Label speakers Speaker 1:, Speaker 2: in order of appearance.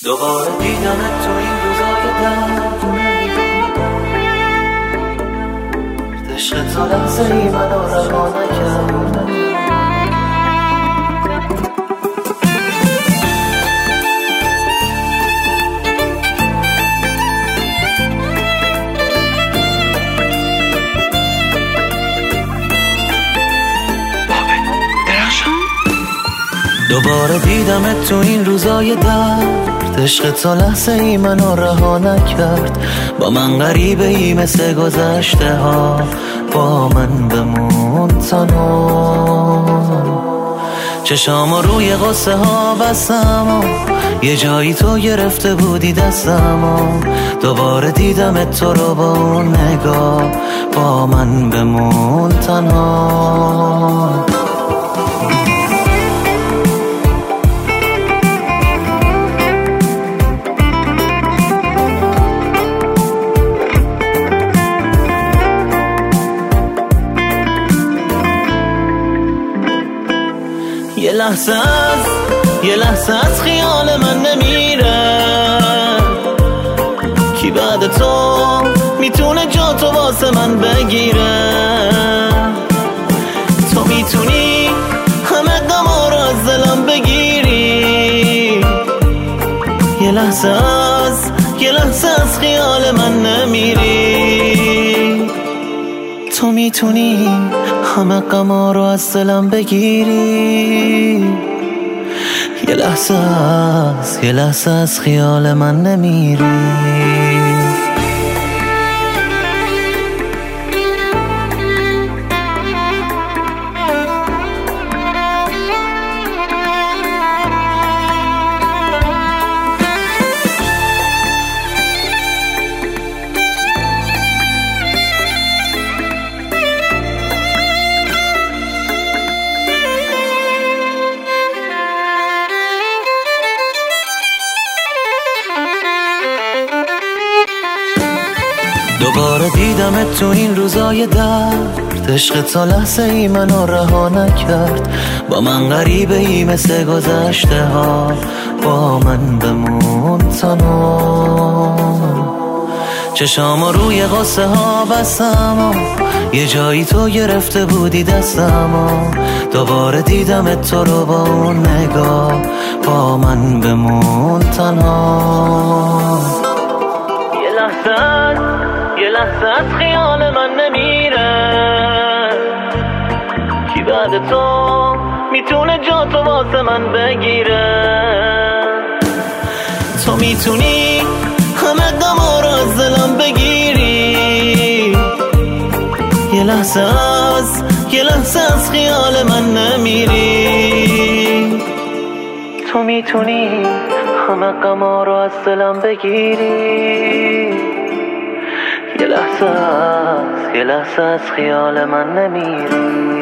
Speaker 1: دوباره دیدمت تو این روزای درد، عشق تا لحظه ای منو رها نکرد. دوباره دیدمت تو این روزای درد، عشق تا لحظه ای منو رها نکرد. با من غریبه ای مثل گذشته ها، با من بمون تنها. چشامو روی قصه ها بستم و یه جایی تو گرفته بودی دستم و دوباره دیدمت تو رو با اون نگاه، با من بمون تنها. یه لحظه از خیال من نمیره، کی بعد تو میتونه جا تو واسه من بگیره. تو میتونی همه غما رو از دلم بگیری، یه لحظه از خیال من نمیری. تو میتونی همه غما رو از دلم بگیری، یه لحظه از خیال من نمیری. دوباره دیدمت تو این روزای درد، عشق تا لحظه ای منو رها نکرد. با من غریبه ای مثل گذشته ها، با من بمون تنها. چشامو روی قصه ها بستم و یه جایی تو گرفته بودی دستم و دوباره دیدمت تو رو با اون نگاه، با من بمون تنها. یه لحظه از خیال من نمیره، کی بعد تو میتونه جا تو واسه من بگیره. تو میتونی همه غما رو از دلم بگیری، یه لحظه از خیال من نمیری. تو میتونی همه غما رو از دلم بگیری، یه لحظه از خیال من نمیری.